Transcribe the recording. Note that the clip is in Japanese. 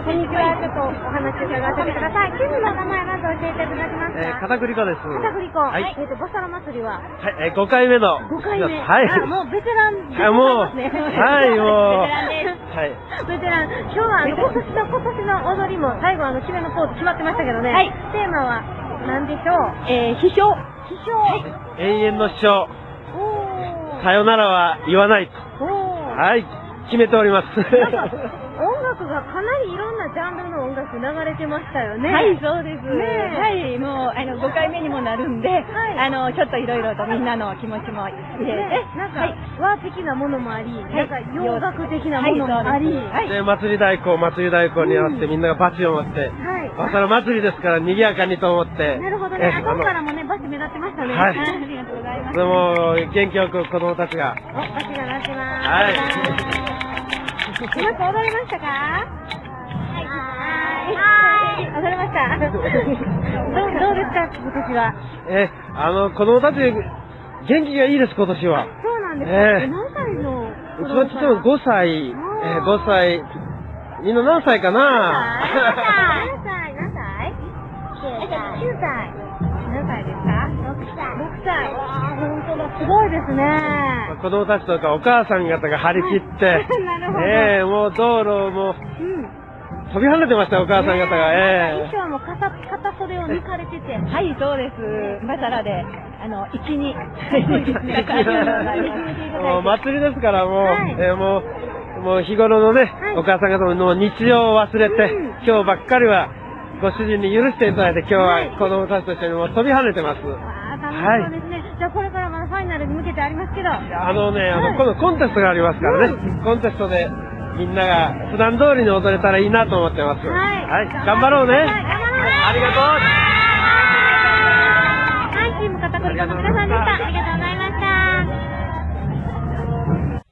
こんにちは。ちょっとお話を伺わせてください。チームの名前まず教えていただけますか？ 片栗粉です。 片栗粉。 はい。 ボサラ祭りは？ はい、5回目の。 5回目。 はい。 もうベテランですね。 もう、はい、もう。 はい。ベテラン。今日は今年の踊りも最後締めのポーズ決まってましたけどね。はい。テーマは何でしょう？ 秘書。 秘書。はい。 永遠の秘書。さよならは言わないと。はい。決めております。 音楽がかなりいろんなジャンルの音楽流れてましたよね。 はい、そうです。はい、もう5回目にもなるんで、ちょっといろいろとみんなの気持ちも入れて、 なんか和的なものもあり、なんか洋楽的なものもあり、 で祭り太鼓に合わせてみんながバチを持って、バサラ祭りですから賑やかにと思って。 なるほどね。後からもねバチ目立ってましたね。 はい。 ありがとうございます。 でも元気よく子供たちが。 バチが鳴ってます。 はい。 うまく踊りましたか？はい。踊れました。どうですか今年は？ 子供たち元気がいいです今年は。 そうなんですか。何歳の？ うちの父も5歳。5歳。みんな何歳かな？ 何歳？9歳。何歳ですか？6歳。本当だ、すごいですね。 子供たちとかお母さん方が張り切って、もう道路も飛び跳ねてましたお母さん方が。 衣装も片袖を抜かれてて。 はい、そうです。バサラで一に。 もう祭りですからもう日頃のねお母さん方の日常を忘れて今日ばっかりはご主人に許していただいて今日は子供たちと一緒にもう飛び跳ねてます。 楽しそうですね。じゃあこれからまだファイナルに向けてありますけど。 今度コンテストがありますからね。コンテストでみんなが普段通りに踊れたらいいなと思ってます。はい。頑張ろうね。ありがとう。